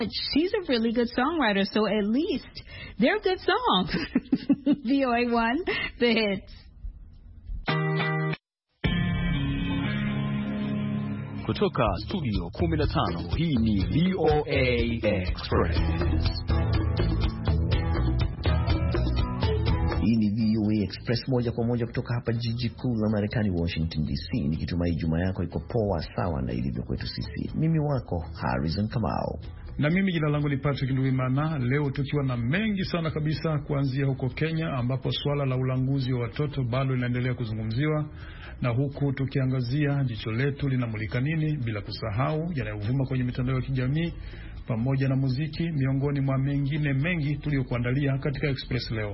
She's a really good songwriter, so at least they're good songs. VOA1, the hits. Kutoka studio 15, hii ni VOA Express. Hii ni VOA Express moja kwa moja kutoka hapa jiji kuu la Marekani, Washington DC. Nikitumai juma yako iko poa sawa na ilivyo kwetu sisi. Mimi wako Harrison Kamau. Na mimi jina langu ni Patrick Nduwimana. Leo tukiwa na mengi sana kabisa, kuanzia huko Kenya ambapo swala la ulanguzi wa watoto bado linaendelea kuzungumziwa, na huku tukiangazia jicho letu linamulika nini, bila kusahau yanayovuma kwenye mitandao ya kijamii pamoja na muziki, miongoni mwa mengine mengi tuliokuandalia katika Express leo.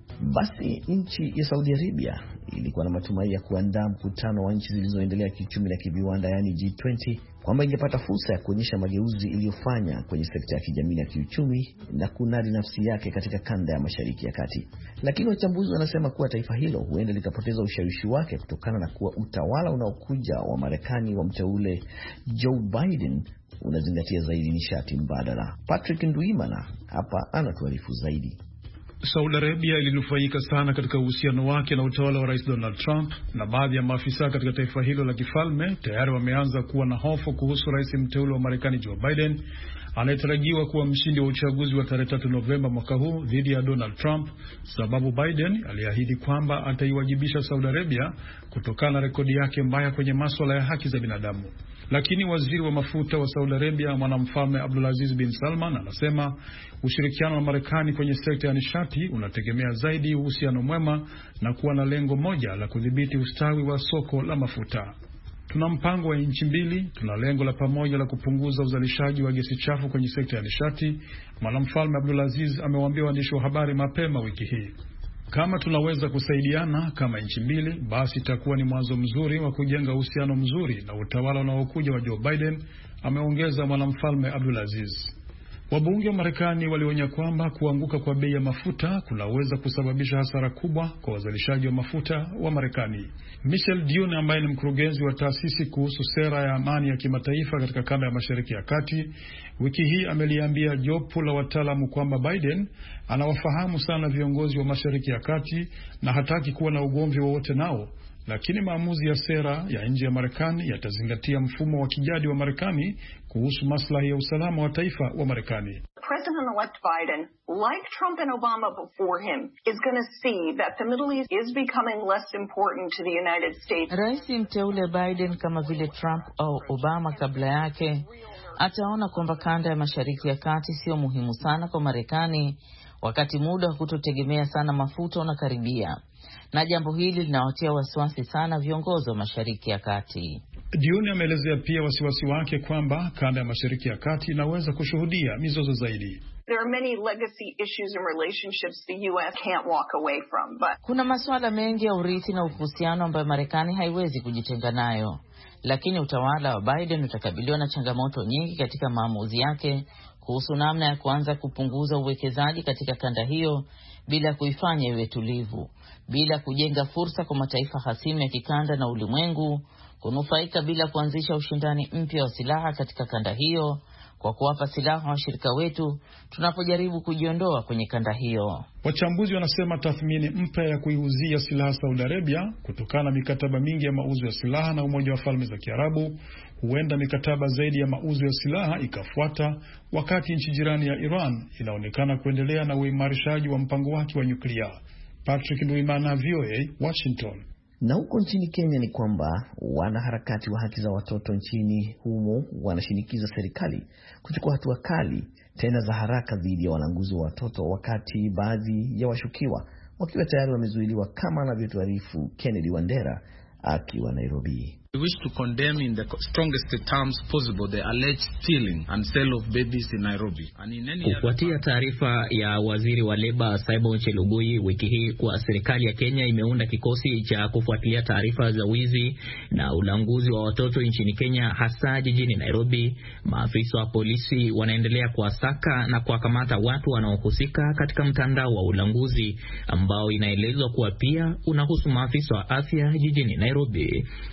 Basi nchi ya Saudi Arabia ilikuwa na matumaini ya kuandaa mkutano wa nchi zilizoendelea kiuchumi na kiviwanda, yani G20, kwamba ingepata fursa ya kuonyesha mageuzi iliyofanya kwenye sekta ya kijamii na kiuchumi na kunadi nafsi yake katika kanda ya Mashariki ya Kati. Lakini wachambuzi wanasema kuwa taifa hilo huenda likapoteza ushawishi wake kutokana na kuwa utawala unaokuja wa Marekani wa mteule Joe Biden unazingatia zaidi nishati mbadala. Patrick Nduimana hapa anatuarifu zaidi. Saudi Arabia ilinufaika sana katika uhusiano wake na utawala wa Rais Donald Trump, na baadhi ya maafisa katika taifa hilo la kifalme tayari wameanza kuwa na hofu kuhusu rais mteule wa Marekani Joe Biden anayetarajiwa kuwa mshindi wa uchaguzi wa tarehe 3 Novemba mwaka huu dhidi ya Donald Trump, sababu Biden aliahidi kwamba ataiwajibisha Saudi Arabia kutokana na rekodi yake mbaya kwenye masuala ya haki za binadamu. Lakini waziri wa mafuta wa Saudi Arabia, mwanamfalme Abdulaziz bin Salman, anasema ushirikiano wa Marekani kwenye sekta ya nishati unategemea zaidi uhusiano mwema na kuwa na lengo moja la kudhibiti ustawi wa soko la mafuta. Tuna mpango wa nchi mbili, tuna lengo la pamoja la kupunguza uzalishaji wa gesi chafu kwenye sekta ya nishati, mwanamfalme Abdulaziz amewaambia waandishi wa habari mapema wiki hii. Kama tunaweza kusaidiana kama nchi mbili, basi itakuwa ni mwanzo mzuri wa kujenga uhusiano mzuri na utawala unaokuja wa Joe Biden, ameongeza mwanamfalme Abdulaziz. Wabunge wa Marekani walionya kwamba kuanguka kwa bei ya mafuta kunaweza kusababisha hasara kubwa kwa wazalishaji wa mafuta wa Marekani. Michel Dion, ambaye ni mkurugenzi wa taasisi kuhusu sera ya amani ya kimataifa katika kanda ya Mashariki ya Kati, wiki hii ameliambia jopo la wataalamu kwamba Biden anawafahamu sana viongozi wa Mashariki ya Kati na hataki kuwa na ugomvi wowote nao, lakini maamuzi ya sera ya nje ya Marekani yatazingatia mfumo wa kijadi wa Marekani kuhusu maslahi ya usalama wa taifa wa Marekani. President-elect Biden, like Trump and Obama before him, is going to see that the Middle East is becoming less important to the United States. Rais mteule Biden, kama vile Trump au Obama kabla yake, ataona kwamba kanda ya Mashariki ya Kati sio muhimu sana kwa Marekani, wakati muda wa kutotegemea sana mafuta unakaribia. Na jambo hili linawatia wasiwasi sana viongozi wa Mashariki ya Kati. Dion ameelezea pia wasiwasi wake kwamba kanda ya Mashariki ya Kati inaweza kushuhudia mizozo zaidi. There are many legacy issues and relationships the US can't walk away from, but kuna masuala mengi ya urithi na uhusiano ambayo Marekani haiwezi kujitenga nayo. Lakini utawala wa Biden utakabiliwa na changamoto nyingi katika maamuzi yake kuhusu namna ya kuanza kupunguza uwekezaji katika kanda hiyo bila kuifanya iwe tulivu, bila kujenga fursa kwa mataifa hasimu ya kikanda na ulimwengu kunufaika, bila kuanzisha ushindani mpya wa silaha katika kanda hiyo kwa kuwapa silaha washirika wetu tunapojaribu kujiondoa kwenye kanda hiyo. Wachambuzi wanasema tathmini mpya ya kuiuzia silaha Saudi Arabia kutokana na mikataba mingi ya mauzo ya silaha na Umoja wa Falme za Kiarabu, huenda mikataba zaidi ya mauzo ya silaha ikafuata, wakati nchi jirani ya Iran inaonekana kuendelea na uimarishaji wa mpango wake wa nyuklia. Patrick Nduimana, VOA, Washington. Na huko nchini Kenya ni kwamba wanaharakati wa haki za watoto nchini humo wanashinikiza serikali kuchukua hatua kali tena za haraka dhidi ya walanguzi wa watoto, wakati baadhi ya washukiwa wakiwa tayari wamezuiliwa, kama anavyotuarifu Kennedy Wandera akiwa Nairobi. We wish to condemn in the strongest terms possible the alleged stealing and sale of babies in Nairobi. Kufuatia taarifa ya waziri wa leba Simon Chelugui wiki hii kwa serikali ya Kenya imeunda kikosi cha kufuatilia taarifa za wizi na ulanguzi wa watoto nchini Kenya, hasa jijini Nairobi, maafisa wa polisi wanaendelea kuwasaka na kuwakamata watu wanaohusika katika mtandao wa ulanguzi ambao inaelezwa kuwa pia unahusu maafisa wa afya jijini Nairobi. Afisa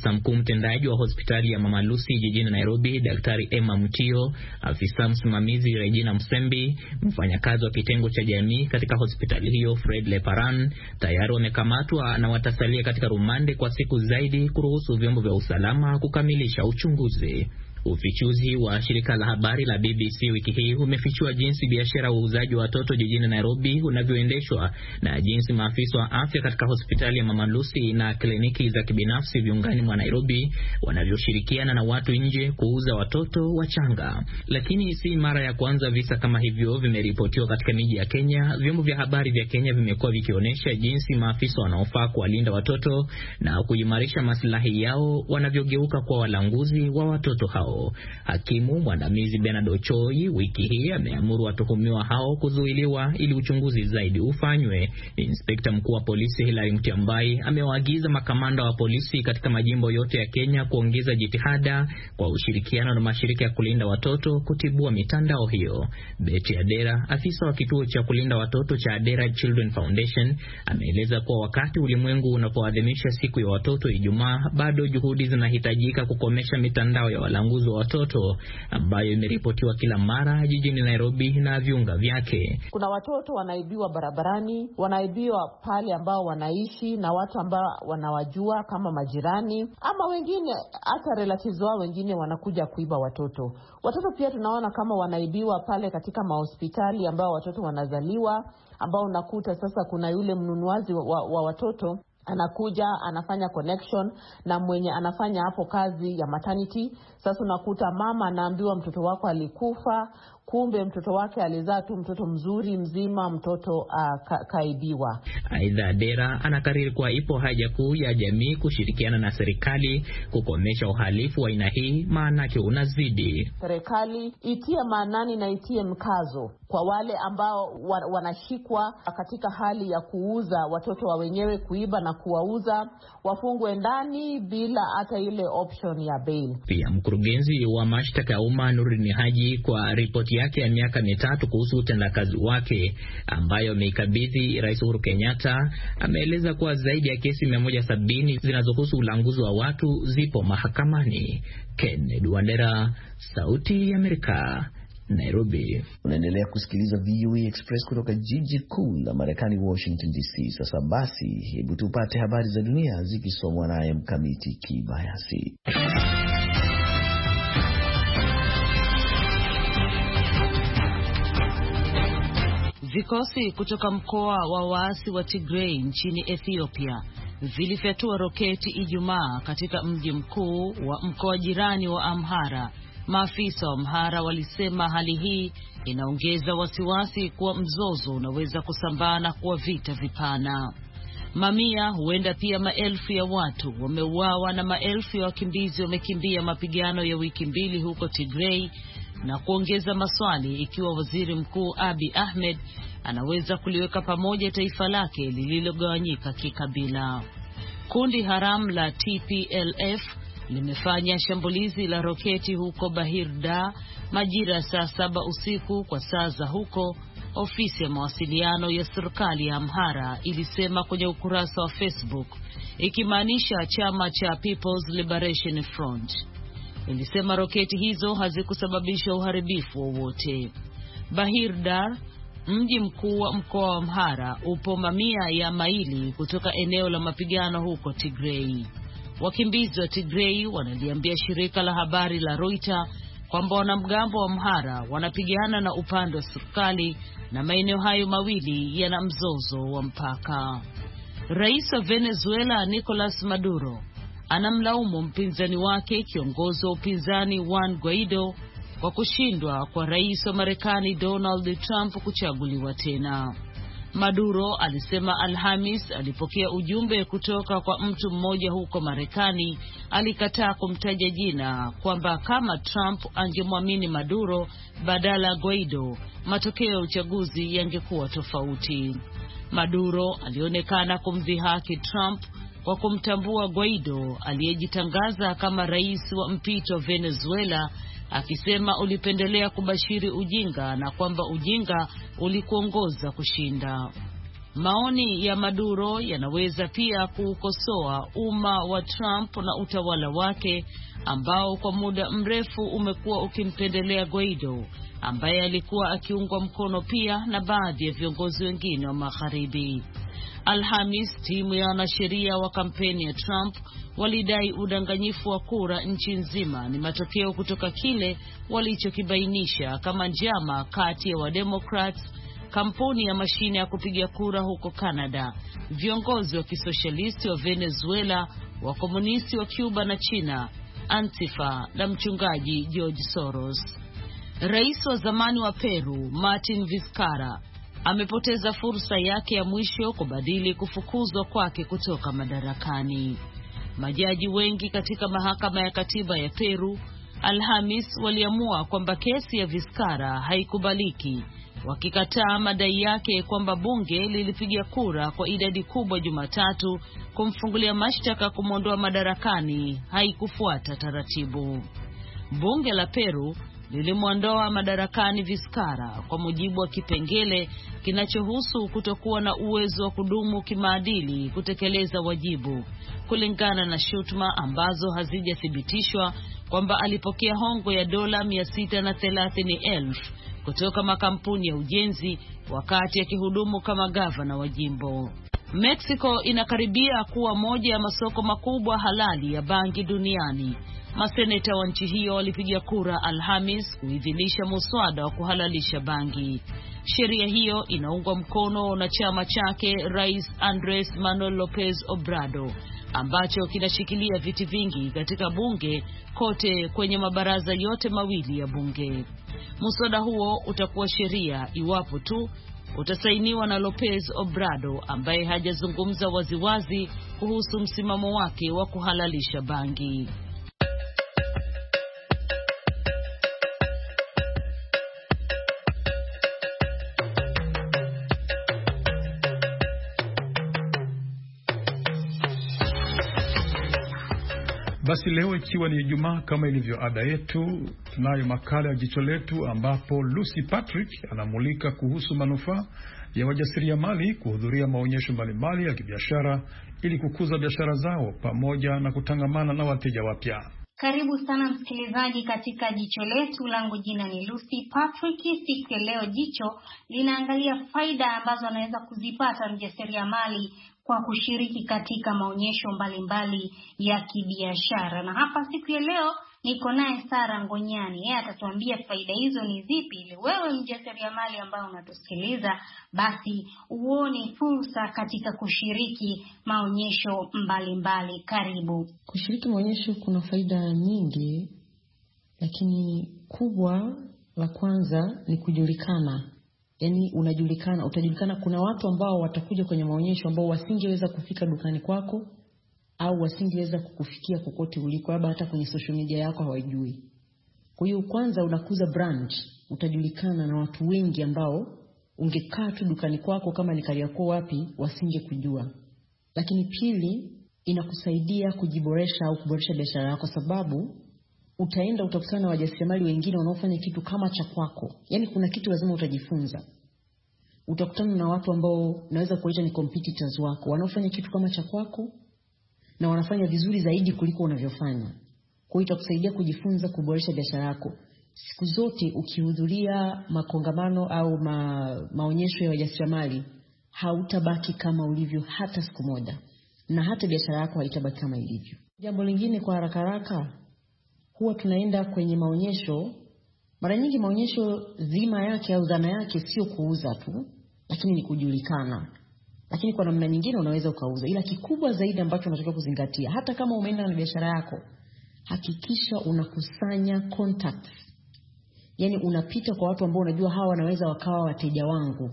afisa mkuu mtendaji wa hospitali ya Mama Lucy jijini Nairobi, Daktari Emma Mutio, afisa msimamizi Regina Msembi, mfanyakazi wa kitengo cha jamii katika hospitali hiyo Fred Leparan tayari wamekamatwa na watasalia katika rumande kwa siku zaidi kuruhusu vyombo vya usalama kukamilisha uchunguzi. Ufichuzi wa shirika la habari la BBC wiki hii umefichua jinsi biashara ya uuzaji wa watoto jijini Nairobi unavyoendeshwa na jinsi maafisa wa afya katika hospitali ya Mama Lucy na kliniki za kibinafsi viungani mwa Nairobi wanavyoshirikiana na watu nje kuuza watoto wachanga. Lakini si mara ya kwanza visa kama hivyo vimeripotiwa katika miji ya Kenya. Vyombo vya habari vya Kenya vimekuwa vikionyesha jinsi maafisa wanaofaa kuwalinda watoto na kuimarisha maslahi yao wanavyogeuka kwa walanguzi wa watoto hao. Hakimu mwandamizi Bernard Ochoi wiki hii ameamuru watuhumiwa hao kuzuiliwa ili uchunguzi zaidi ufanywe. Inspekta mkuu wa polisi Hilary Mutyambai amewaagiza makamanda wa polisi katika majimbo yote ya Kenya kuongeza jitihada kwa ushirikiano na mashirika ya kulinda watoto kutibua mitandao hiyo. Betty Adera, afisa wa kituo cha kulinda watoto cha Adera Children Foundation, ameeleza kuwa wakati ulimwengu unapoadhimisha siku ya watoto Ijumaa, bado juhudi zinahitajika kukomesha mitandao ya walanguzi wa watoto ambayo imeripotiwa kila mara jijini Nairobi na viunga vyake. Kuna watoto wanaibiwa barabarani, wanaibiwa pale ambao wanaishi na watu ambao wanawajua kama majirani, ama wengine hata relatives wao wengine wanakuja kuiba watoto. Watoto pia tunaona kama wanaibiwa pale katika mahospitali ambao watoto wanazaliwa, ambao unakuta sasa kuna yule mnunuaji wa watoto anakuja anafanya connection na mwenye anafanya hapo kazi ya maternity. Sasa unakuta mama anaambiwa mtoto wako alikufa, kumbe mtoto wake alizaa tu mtoto mzuri mzima, mtoto kaibiwa. Aidha, Dera anakariri kuwa ipo haja kuu ya jamii kushirikiana na serikali kukomesha uhalifu wa aina hii, maanake unazidi. Serikali itie maanani na itie mkazo kwa wale ambao wanashikwa katika hali ya kuuza watoto wa wenyewe, kuiba na kuwauza, wafungwe ndani bila hata ile option ya bail. Pia mkurugenzi wa mashtaka ya umma Nuruddin Haji kwa ripoti yake ya miaka 3 kuhusu utendakazi wake ambayo ameikabidhi Rais Uhuru Kenyatta, ameeleza kuwa zaidi ya kesi 170 zinazohusu ulanguzi wa watu zipo mahakamani. Kennedy Wandera, Sauti ya Amerika, Nairobi. Unaendelea kusikiliza VOA Express kutoka jiji kuu la Marekani, Washington DC. Sasa basi, hebu tupate habari za dunia zikisomwa naye Mkamiti Kibayasi. Vikosi kutoka mkoa wa waasi wa Tigray nchini Ethiopia vilifyatua roketi Ijumaa katika mji mkuu wa mkoa jirani wa Amhara. Maafisa wa Amhara walisema hali hii inaongeza wasiwasi kuwa mzozo unaweza kusambaa na kuwa vita vipana. Mamia, huenda pia maelfu ya watu wameuawa na maelfu ya wakimbizi wamekimbia mapigano ya wiki 2 huko Tigray, na kuongeza maswali ikiwa Waziri Mkuu Abiy Ahmed anaweza kuliweka pamoja taifa lake lililogawanyika kikabila. Kundi haramu la TPLF limefanya shambulizi la roketi huko Bahir Dar majira saa 7 usiku kwa saa za huko, ofisi ya mawasiliano ya serikali ya Amhara ilisema kwenye ukurasa wa Facebook, ikimaanisha chama cha People's Liberation Front. Ilisema roketi hizo hazikusababisha uharibifu wowote. Bahir Dar, mji mkuu wa mkoa wa Amhara, upo mamia ya maili kutoka eneo la mapigano huko Tigray. Wakimbizi wa Tigray wanaliambia shirika la habari la Reuters kwamba wanamgambo wa Amhara wanapigana na upande wa serikali na maeneo hayo mawili yana mzozo wa mpaka. Rais wa Venezuela Nicolas Maduro anamlaumu mpinzani wake, kiongozi wa upinzani Juan Guaido, kwa kushindwa kwa rais wa Marekani Donald Trump kuchaguliwa tena. Maduro alisema Alhamis alipokea ujumbe kutoka kwa mtu mmoja huko Marekani, alikataa kumtaja jina, kwamba kama Trump angemwamini Maduro badala Guaido, matokeo ya uchaguzi yangekuwa tofauti. Maduro alionekana kumdhihaki Trump kwa kumtambua Guaido aliyejitangaza kama rais wa mpito Venezuela, akisema ulipendelea kubashiri ujinga na kwamba ujinga ulikuongoza kushinda. Maoni ya Maduro yanaweza pia kuukosoa umma wa Trump na utawala wake ambao kwa muda mrefu umekuwa ukimpendelea Guaido, ambaye alikuwa akiungwa mkono pia na baadhi ya viongozi wengine wa magharibi. Alhamis, timu ya wanasheria wa kampeni ya Trump walidai udanganyifu wa kura nchi nzima ni matokeo kutoka kile walichokibainisha kama njama kati ya Wademokrats, kampuni ya mashine ya kupiga kura huko Canada, viongozi wa kisosialisti wa Venezuela, wa komunisti wa Cuba na China, Antifa na mchungaji George Soros. Rais wa zamani wa Peru, Martin Vizcarra, amepoteza fursa yake ya mwisho kubadili kufukuzwa kwake kutoka madarakani. Majaji wengi katika mahakama ya katiba ya Peru Alhamis waliamua kwamba kesi ya Vizcarra haikubaliki, wakikataa madai yake kwamba bunge lilipiga kura kwa idadi kubwa Jumatatu kumfungulia mashtaka kumwondoa madarakani haikufuata taratibu. Bunge la Peru lilimwondoa madarakani Vizcarra kwa mujibu wa kipengele kinachohusu kutokuwa na uwezo wa kudumu kimaadili kutekeleza wajibu, kulingana na shutuma ambazo hazijathibitishwa kwamba alipokea hongo ya dola 630,000 kutoka makampuni ya ujenzi wakati akihudumu kama gavana wa jimbo. Mexico inakaribia kuwa moja ya masoko makubwa halali ya bangi duniani. Maseneta wa nchi hiyo walipiga kura Alhamis kuidhinisha muswada wa kuhalalisha bangi. Sheria hiyo inaungwa mkono na chama chake Rais Andres Manuel Lopez Obrador, ambacho kinashikilia viti vingi katika bunge kote kwenye mabaraza yote mawili ya bunge. Muswada huo utakuwa sheria iwapo tu utasainiwa na Lopez Obrador, ambaye hajazungumza waziwazi kuhusu msimamo wake wa kuhalalisha bangi. Basi leo ikiwa ni Ijumaa, kama ilivyo ada yetu, tunayo makala ya Jicho Letu ambapo Lucy Patrick anamulika kuhusu manufaa ya wajasiriamali kuhudhuria maonyesho mbalimbali ya kibiashara ili kukuza biashara zao pamoja na kutangamana na wateja wapya. Karibu sana msikilizaji katika Jicho Letu. Langu jina ni Lucy Patrick. Siku ya leo jicho linaangalia faida ambazo anaweza kuzipata mjasiriamali kwa kushiriki katika maonyesho mbalimbali ya kibiashara. Na hapa siku ya leo niko naye Sara Ngonyani. Yeye atatuambia faida hizo ni zipi, ili wewe mjasiriamali ambaye unatusikiliza basi uone fursa katika kushiriki maonyesho mbalimbali. Karibu. Kushiriki maonyesho kuna faida nyingi, lakini kubwa la kwanza ni kujulikana. Yaani unajulikana, utajulikana. Kuna watu ambao watakuja kwenye maonyesho ambao wasingeweza kufika dukani kwako au wasingeweza kukufikia kokote uliko, labda hata kwenye social media yako hawajui. Kwa hiyo kwanza unakuza brand, utajulikana na watu wengi ambao ungekaa tu dukani kwako kama ni Kariakoo wapi wasingekujua. Lakini pili, inakusaidia kujiboresha au kuboresha biashara yako, sababu utaenda utakutana na wajasiriamali wengine wanaofanya kitu kama cha kwako. Yaani kuna kitu lazima utajifunza. Utakutana na watu ambao naweza kuita ni competitors wako, wanaofanya kitu kama cha kwako na wanafanya vizuri zaidi kuliko unavyofanya. Kwa hiyo itakusaidia kujifunza, kuboresha biashara yako. Siku zote ukihudhuria makongamano au maonyesho ya wajasiriamali, hautabaki kama ulivyo hata siku moja, na hata biashara yako haitabaki kama ilivyo. Jambo lingine kwa haraka, huwa tunaenda kwenye maonyesho. Mara nyingi maonyesho zima yake au dhana yake sio kuuza tu, lakini ni kujulikana. Lakini kwa namna nyingine unaweza ukauza. Ila kikubwa zaidi ambacho unatakiwa kuzingatia, hata kama umeenda na biashara yako, hakikisha unakusanya contacts. Yaani unapita kwa watu ambao unajua hawa wanaweza wakawa wateja wangu.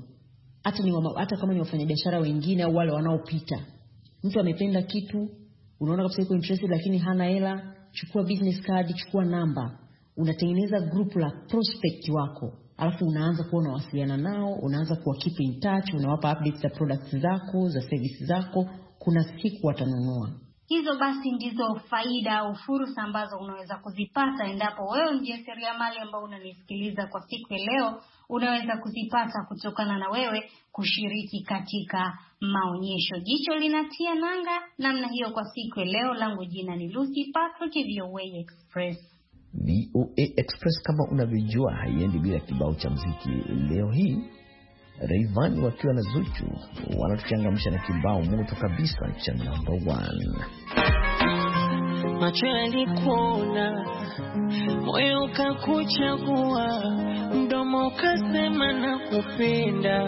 Hata kama ni wafanyabiashara wengine au wale wanaopita. Mtu amependa kitu, unaona kabisa yuko interested lakini hana hela, chukua business card, chukua namba. Unatengeneza group la prospect wako. Alafu unaanza kuwa unawasiliana nao, unaanza kuwa keep in touch, unawapa updates za products zako, za services zako, kuna siku watanunua. Hizo basi ndizo faida au fursa ambazo unaweza kuzipata endapo wewe mjasiriamali ambao unanisikiliza kwa siku ya leo unaweza kuzipata kutokana na wewe kushiriki katika maonyesho. Jicho linatia nanga namna hiyo kwa siku ya leo. Langu jina ni Lucy Patrick, VOA Express. VOA Express kama unavyojua haiendi bila kibao cha muziki. Leo hii Rayvanny wakiwa na Zuchu wanatuchangamsha na kibao moto kabisa cha number 1. Macho yalikuona, moyo ukakuchagua, mdomo ukasema nakupenda.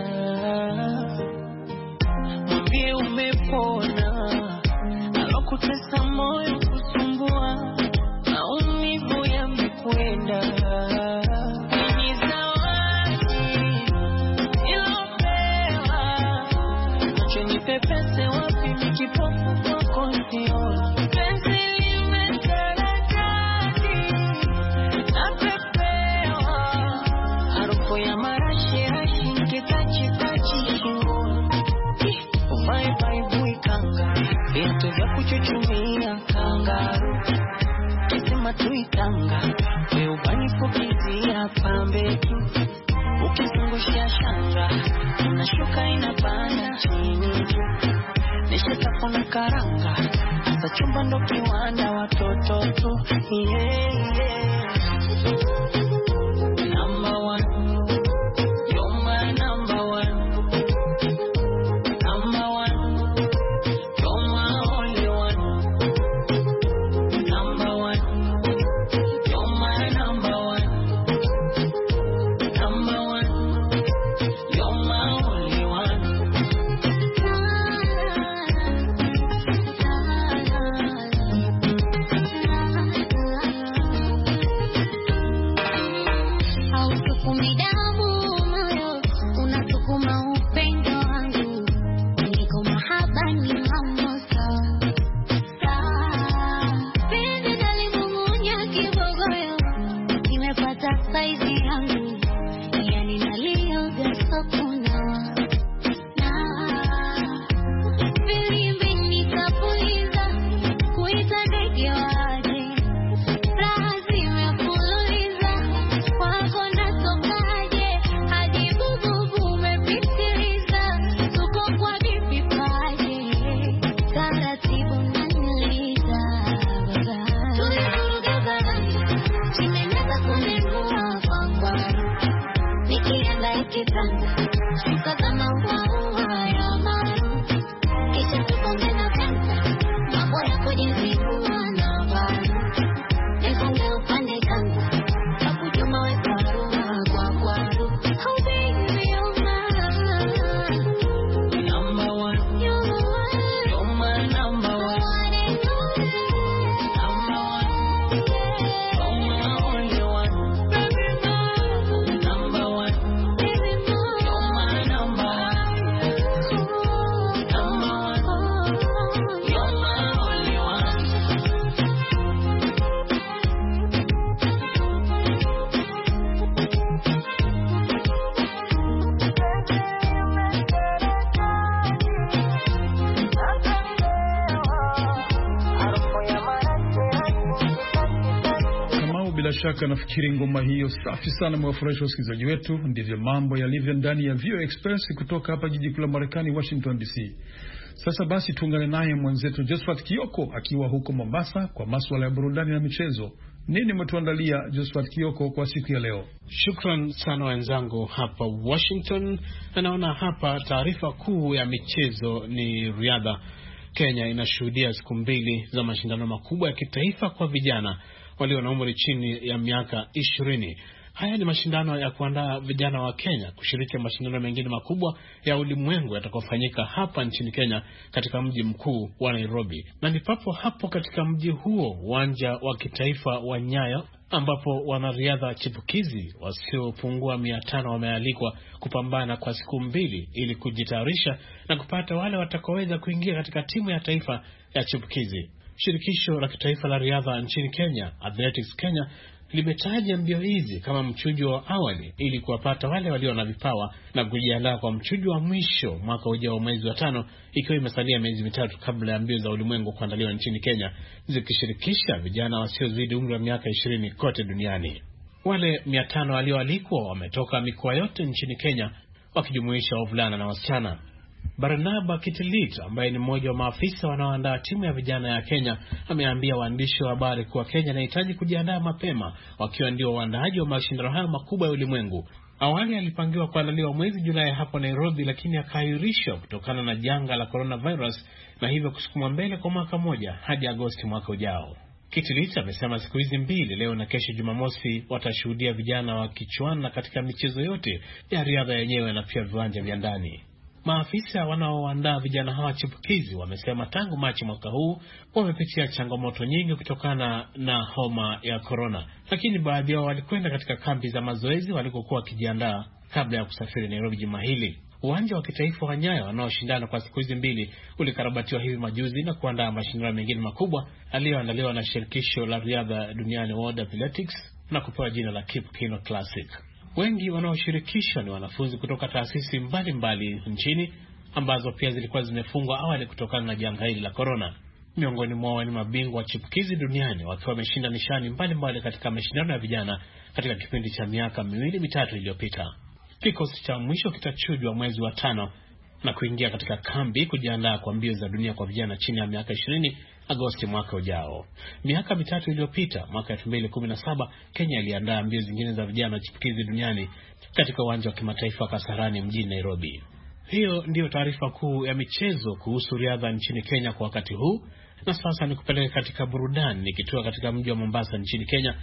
Mwambie umepona, alokutesa moyo kusumbua, maumivu yamekwenda. Ni zawadi ilopewa, macho nipepese wapi nikipofu kwako sioni. Kuchuchumia kangaru kisema tuitanga wewe ubanifukizia pambe tu ukizungushia shanga unashuka inapanda chini nishatafuna karanga za chumba ndo kiwanda watoto tu Number 1 you're my number 1. Shaka nafikiri ngoma hiyo safi sana mwafurahisha wasikilizaji wetu. Ndivyo mambo yalivyo ndani ya VOA Express kutoka hapa jiji kuu la Marekani, Washington DC. Sasa basi tuungane naye mwenzetu Josphat Kioko akiwa huko Mombasa kwa masuala ya burudani na michezo. Nini mmetuandalia Josphat Kioko kwa siku ya leo? Shukran sana wenzangu hapa Washington. Naona hapa taarifa kuu ya michezo ni riadha. Kenya inashuhudia siku 2 za mashindano makubwa ya kitaifa kwa vijana walio na umri chini ya miaka 20. Haya ni mashindano ya kuandaa vijana wa Kenya kushiriki mashindano mengine makubwa ya ulimwengu yatakayofanyika hapa nchini Kenya katika mji mkuu wa Nairobi. Na ni papo hapo katika mji huo uwanja wa kitaifa wa Nyayo ambapo wanariadha chipukizi wasiopungua 500 wamealikwa kupambana kwa siku 2 ili kujitayarisha na kupata wale watakaoweza kuingia katika timu ya taifa ya chipukizi. Shirikisho la kitaifa la riadha nchini Kenya, Athletics Kenya, limetaja mbio hizi kama mchujo wa awali ili kuwapata wale walio na vipawa na kujiandaa kwa mchujo wa mwisho mwaka ujao mwezi wa 5, ikiwa imesalia miezi 3 kabla ya mbio za ulimwengu kuandaliwa nchini Kenya, zikishirikisha vijana wasiozidi umri wa miaka 20 kote duniani. Wale 500 walioalikwa wametoka mikoa yote nchini Kenya, wakijumuisha wavulana na wasichana. Barnaba Kitilit, ambaye ni mmoja wa maafisa wanaoandaa timu ya vijana ya Kenya, ameambia waandishi wa habari kuwa Kenya inahitaji kujiandaa mapema, wakiwa ndio waandaaji wa mashindano hayo makubwa ya ulimwengu. Awali alipangiwa kuandaliwa mwezi Julai hapo Nairobi, lakini akaahirishwa kutokana na janga la coronavirus, na hivyo kusukumwa mbele kwa mwaka mmoja hadi Agosti mwaka ujao. Kitilit amesema siku hizi mbili, leo na kesho Jumamosi, watashuhudia vijana wakichuana katika michezo yote ya riadha yenyewe na pia viwanja vya ndani. Maafisa wanaoandaa vijana hawa chipukizi wamesema tangu Machi mwaka huu wamepitia changamoto nyingi kutokana na homa ya corona, lakini baadhi yao walikwenda katika kambi za mazoezi walikokuwa wakijiandaa kabla ya kusafiri Nairobi juma hili. Uwanja wa kitaifa wa Nyayo wanaoshindana kwa siku hizi mbili ulikarabatiwa hivi majuzi na kuandaa mashindano mengine makubwa aliyoandaliwa na shirikisho la riadha duniani World Athletics na kupewa jina la Kipkeino Classic. Wengi wanaoshirikishwa ni wanafunzi kutoka taasisi mbalimbali nchini ambazo pia zilikuwa zimefungwa awali kutokana na janga hili la corona. Miongoni mwao ni mabingwa wa chipukizi duniani wakiwa wameshinda nishani mbalimbali katika mashindano ya vijana katika kipindi cha miaka 2-3 iliyopita. Kikosi cha mwisho kitachujwa mwezi wa 5 na kuingia katika kambi kujiandaa kwa mbio za dunia kwa vijana chini ya miaka 20 Agosti mwaka ujao. Miaka 3 iliyopita, mwaka 2017, Kenya iliandaa mbio zingine za vijana chipukizi duniani katika uwanja wa kimataifa Kasarani mjini Nairobi. Hiyo ndiyo taarifa kuu ya michezo kuhusu riadha nchini Kenya kwa wakati huu. Na sasa ni kupeleka katika burudani, nikitua katika mji wa Mombasa nchini Kenya.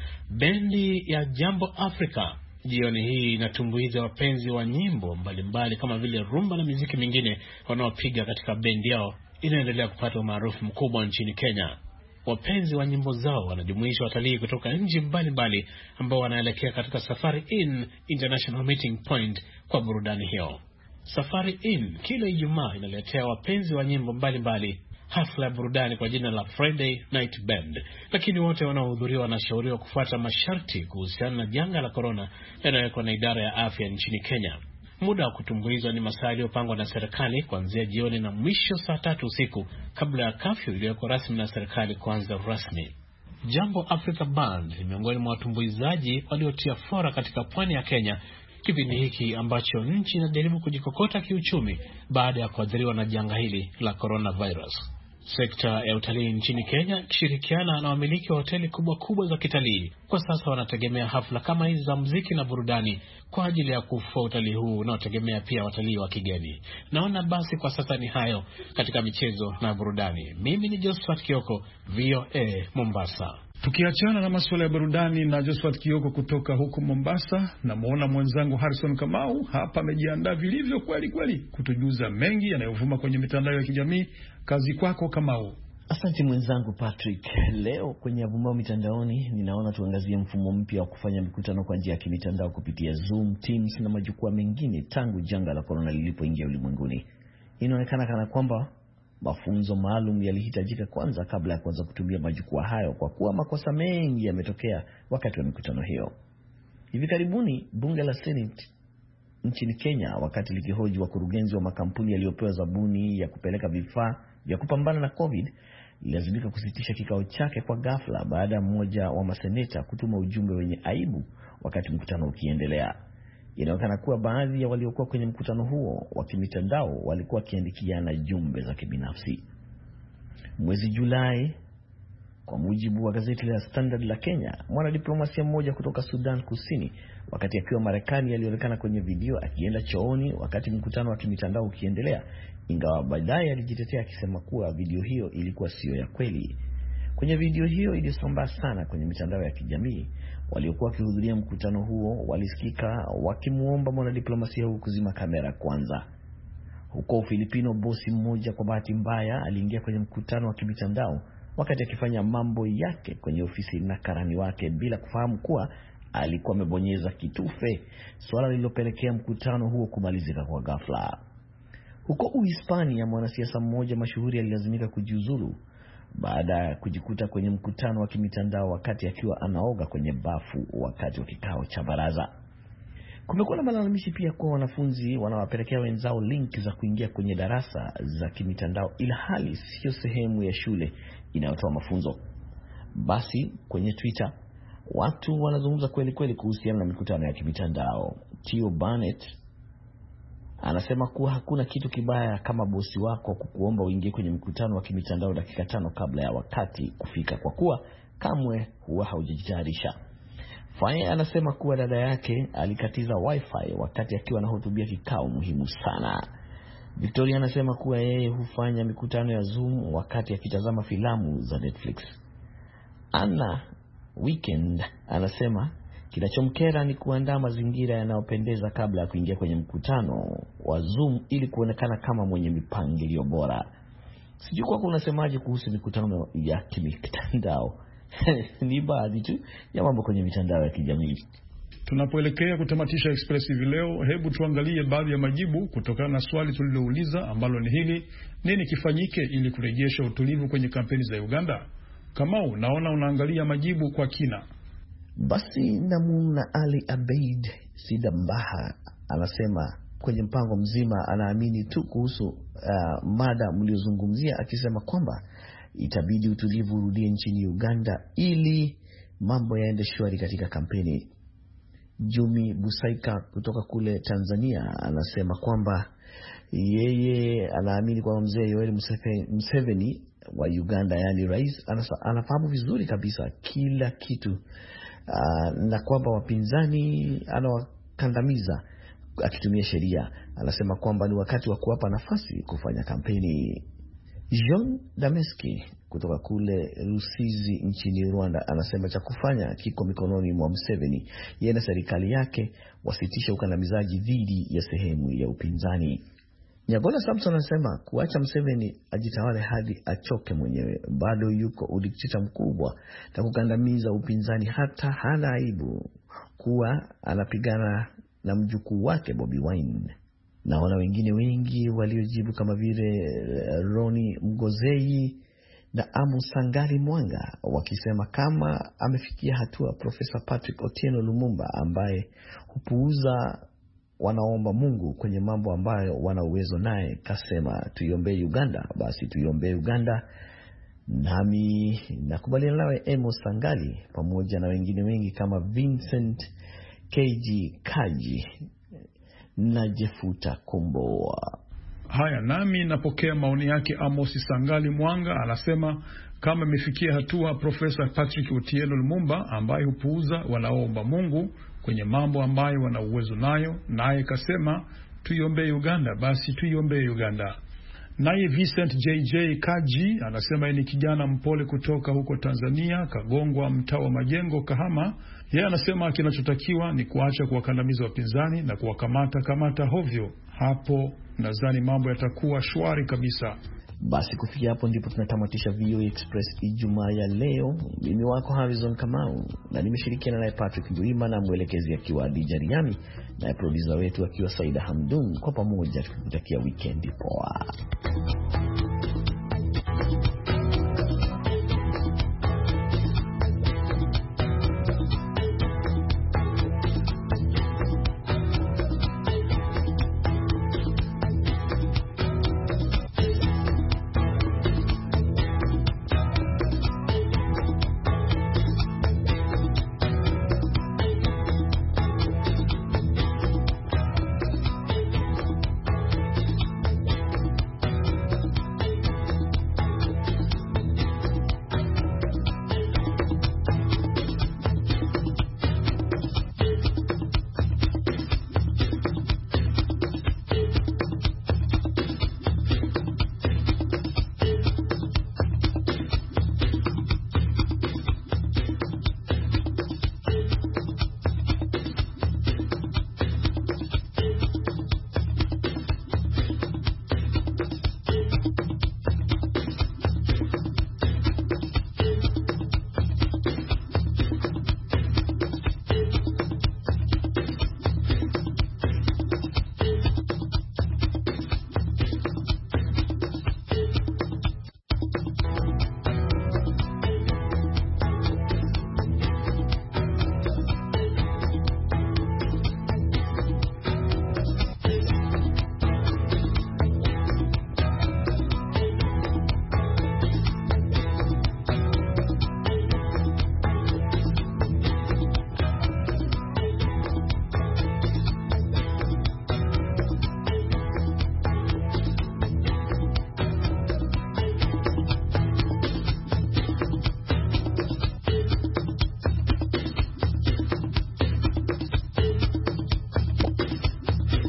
Bendi ya Jambo Africa jioni hii inatumbuiza wapenzi wa nyimbo mbalimbali kama vile rumba na muziki mingine wanaopiga katika bendi yao inaendelea kupata umaarufu mkubwa nchini Kenya. Wapenzi wa nyimbo zao wanajumuisha watalii kutoka nchi mbalimbali ambao wanaelekea katika Safari Inn International Meeting Point kwa burudani hiyo. Safari Inn kila Ijumaa inaletea wapenzi wa nyimbo mbalimbali hafla ya burudani kwa jina la Friday Night Band, lakini wote wanaohudhuria wanashauriwa kufuata masharti kuhusiana na janga la corona yanayowekwa na idara ya afya nchini Kenya. Muda wa kutumbuizwa ni masaa yaliyopangwa na serikali kuanzia jioni na mwisho saa 3 usiku kabla ya kafyu iliyoko rasmi na serikali kuanza rasmi. Jambo Africa Band ni miongoni mwa watumbuizaji waliotia fora katika pwani ya Kenya kipindi hiki ambacho nchi inajaribu kujikokota kiuchumi baada ya kuathiriwa na janga hili la coronavirus. Sekta ya utalii nchini Kenya ikishirikiana na wamiliki wa hoteli kubwa za kitalii kwa sasa wanategemea hafla kama hizi za muziki na burudani kwa ajili ya kufufua utalii huu unaotegemea pia watalii wa kigeni. Naona basi kwa sasa ni hayo katika michezo na burudani. Mimi ni Josephat Kioko, VOA Mombasa. Tukiachana na masuala ya burudani na Josephat Kioko kutoka huko Mombasa, na muona mwenzangu Harrison Kamau hapa amejiandaa vilivyo kweli kutujuza mengi yanayovuma kwenye mitandao ya kijamii. Kazi kwako Kamau. Asante mwenzangu Patrick. Leo kwenye avumao mitandaoni ninaona tuangazie mfumo mpya wa kufanya mikutano kwa njia ya kimitandao kupitia Zoom, Teams na majukwaa mengine tangu janga la corona lilipoingia ulimwenguni. Inaonekana kana kwamba mafunzo maalum yalihitajika kwanza kabla ya kuanza kutumia majukwaa hayo, kwa kuwa makosa mengi yametokea wakati wa mikutano hiyo. Hivi karibuni bunge la Senate nchini Kenya, wakati likihoji wakurugenzi wa makampuni yaliyopewa zabuni ya kupeleka vifaa vya kupambana na COVID, ilazimika kusitisha kikao chake kwa ghafla baada ya mmoja wa maseneta kutuma ujumbe wenye aibu wakati mkutano ukiendelea. Inaonekana kuwa baadhi ya waliokuwa kwenye mkutano huo wa kimitandao walikuwa wakiandikiana jumbe za kibinafsi. Mwezi Julai, kwa mujibu wa gazeti la Standard la Kenya, mwanadiplomasia mmoja kutoka Sudan Kusini, wakati akiwa Marekani, alionekana kwenye video akienda chooni wakati mkutano wa kimitandao ukiendelea, ingawa baadaye alijitetea akisema kuwa video hiyo ilikuwa sio ya kweli. Kwenye video hiyo iliyosambaa sana kwenye mitandao ya kijamii, waliokuwa wakihudhuria mkutano huo walisikika wakimuomba mwanadiplomasia huyo kuzima kamera kwanza. Huko Ufilipino, bosi mmoja kwa bahati mbaya aliingia kwenye mkutano wa kimitandao wakati akifanya mambo yake kwenye ofisi na karani wake bila kufahamu kuwa alikuwa amebonyeza kitufe, swala lililopelekea mkutano huo kumalizika kwa ghafla. Huko Uhispania, mwanasiasa mmoja mashuhuri alilazimika kujiuzulu baada ya kujikuta kwenye mkutano wa kimitandao wakati akiwa anaoga kwenye bafu wakati wa kikao cha baraza. Kumekuwa na malalamishi pia kwa wanafunzi wanawapelekea wenzao link za kuingia kwenye darasa za kimitandao ila hali sio sehemu ya shule inayotoa mafunzo. Basi kwenye Twitter, watu wanazungumza kweli kweli kuhusiana na mikutano ya kimitandao. Theo Barnett anasema kuwa hakuna kitu kibaya kama bosi wako kukuomba uingie kwenye mkutano wa kimitandao dakika 5 kabla ya wakati kufika, kwa kuwa kamwe huwa haujajitayarisha. Faye anasema kuwa dada yake alikatiza wifi wakati akiwa anahutubia kikao muhimu sana. Victoria anasema kuwa yeye hufanya mikutano ya Zoom wakati akitazama filamu za Netflix. Anna Weekend anasema kinachomkera ni kuandaa mazingira yanayopendeza kabla ya kuingia kwenye mkutano wa Zoom ili kuonekana kama mwenye mipangilio bora. Sijui kwa unasemaje kuhusu mikutano ya kimitandao? Ni baadhi tu ya mambo kwenye mitandao ya kijamii. Tunapoelekea kutamatisha Express hivi leo, hebu tuangalie baadhi ya majibu kutokana na swali tulilouliza ambalo ni hili: nini kifanyike ili kurejesha utulivu kwenye kampeni za Uganda? Kamau, naona unaangalia majibu kwa kina. Basi namuna Ali Abeid Sidambaha anasema kwenye mpango mzima anaamini tu kuhusu mada mliozungumzia, akisema kwamba itabidi utulivu urudie nchini Uganda ili mambo yaende shwari katika kampeni. Jumi Busaika kutoka kule Tanzania anasema kwamba yeye anaamini kwamba mzee Yoweri Museveni wa Uganda, yani rais, anafahamu vizuri kabisa kila kitu, na kwamba wapinzani anawakandamiza akitumia sheria. Anasema kwamba ni wakati wa kuwapa nafasi kufanya kampeni. John Dameski kutoka kule Rusizi nchini Rwanda anasema cha kufanya kiko mikononi mwa Museveni, yeye na serikali yake wasitisha ukandamizaji dhidi ya sehemu ya upinzani. Nyagola Samson anasema kuacha Museveni ajitawale hadi achoke mwenyewe, bado yuko udikteta mkubwa na kukandamiza upinzani, hata hana aibu kuwa anapigana na mjukuu wake Bobi Wine. Naona wengine wengi waliojibu kama vile Roni Mgozei na Amusangari Mwanga wakisema kama amefikia hatua Professor Patrick Otieno Lumumba ambaye hupuuza wanaomba Mungu kwenye mambo ambayo wana uwezo naye, kasema tuiombee Uganda. Basi tuiombee Uganda. Nami nakubaliana nawe Emo Sangali pamoja na wengine wengi kama Vincent KG Kaji na Jefuta Komboa. Haya, nami napokea maoni yake. Amos Sangali Mwanga anasema kama imefikia hatua Professor Patrick Otieno Lumumba ambaye hupuuza wanaomba Mungu kwenye mambo ambayo wana uwezo nayo, naye kasema tuiombee Uganda. Basi tuiombee Uganda. Naye Vincent JJ Kaji anasema ni kijana mpole kutoka huko Tanzania, Kagongwa, mtaa wa Majengo, Kahama. Yeye anasema kinachotakiwa ni kuacha kuwakandamiza wapinzani na kuwakamata hovyo. Hapo nadhani mambo yatakuwa shwari kabisa. Basi kufikia hapo ndipo tunatamatisha VOA Express Ijumaa ya leo. Mimi wako Harrison Kamau na nimeshirikiana naye Patrick Nduima na mwelekezi akiwa Adija Riami na producer wetu akiwa Saida Hamdun. Kwa pamoja tukikutakia weekend poa.